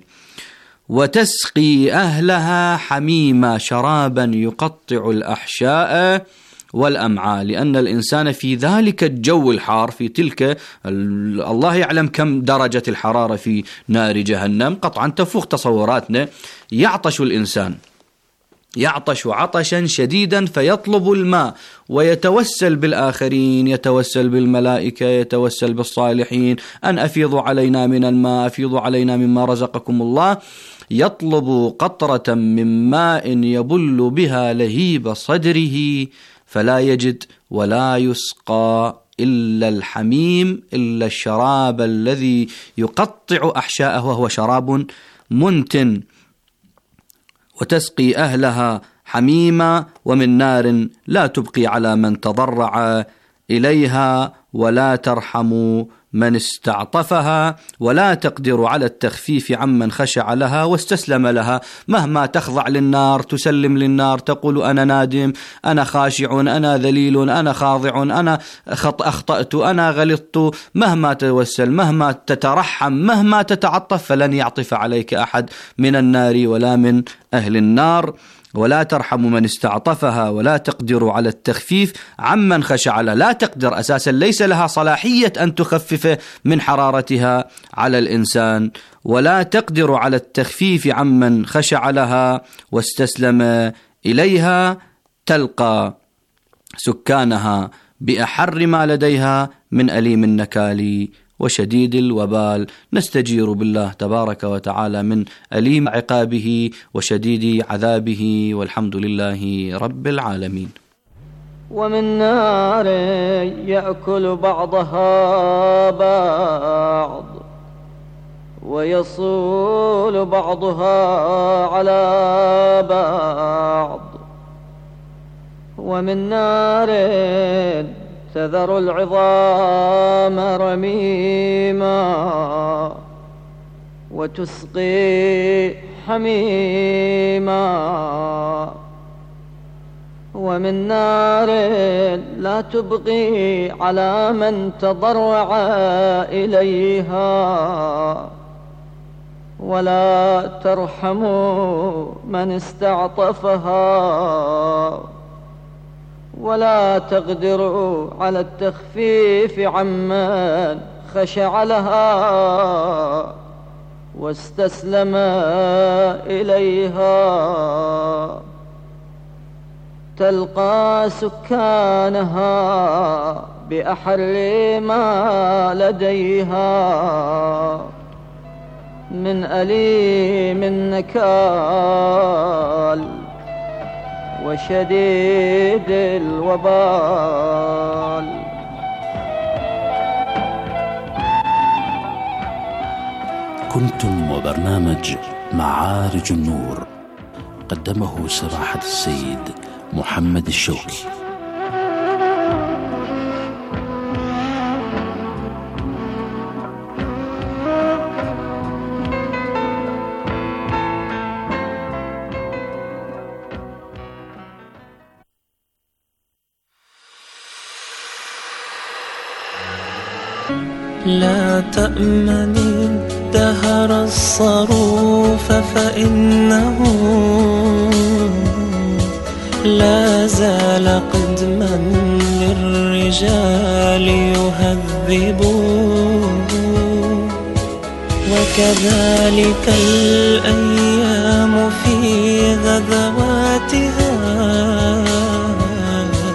وتسقي أهلها حميما، شرابا يقطع الأحشاء والأمعاء، لأن الإنسان في ذلك الجو الحار، في تلك الله يعلم كم درجة الحرارة في نار جهنم، قطعا تفوق تصوراتنا. يعطش الإنسان، يعطش عطشا شديدا فيطلب الماء ويتوسل بالآخرين، يتوسل بالملائكة، يتوسل بالصالحين أن أفيضوا علينا من الماء، أفيضوا علينا مما رزقكم الله. يطلب قطرة من ماء يبل بها لهيب صدره فلا يجد ولا يسقى إلا الحميم، إلا الشراب الذي يقطع أحشاءه وهو شراب منتن. وتسقي أهلها حميما، ومن نار لا تبقي على من تضرع إليها ولا ترحم من استعطفها ولا تقدر على التخفيف عمن خشع لها واستسلم لها. مهما تخضع للنار، تسلم للنار، تقول أنا نادم، أنا خاشع، أنا ذليل، أنا خاضع، أنا أخطأت، أنا غلطت، مهما توسل، مهما تترحم، مهما تتعطف، فلن يعطف عليك أحد من النار ولا من أهل النار. ولا ترحم من استعطفها ولا تقدر على التخفيف عمن خشع لها، لا تقدر أساسا، ليس لها صلاحية أن تخفف من حرارتها على الإنسان. ولا تقدر على التخفيف عمن خشع لها واستسلم إليها. تلقى سكانها بأحر ما لديها من أليم النكال وشديد الوبال. نستجير بالله تبارك وتعالى من أليم عقابه وشديد عذابه، والحمد لله رب العالمين. ومن نار يأكل بعضها بعض ويصول بعضها على بعض. ومن نار تذر العظام رميما وتسقي حميما. ومن نار لا تبقي على من تضرع إليها ولا ترحم من استعطفها ولا تقدر على التخفيف عمن خشع لها واستسلم إليها. تلقى سكانها بأحر ما لديها من أليم النكال وشديد الوبال. كنتم وبرنامج معارج النور، قدمه سماحة السيد محمد الشوكي. لا تأمني الدهر الصروف فإنه لا زال قدما للرجال يهذب، وكذلك الأيام في غزواتها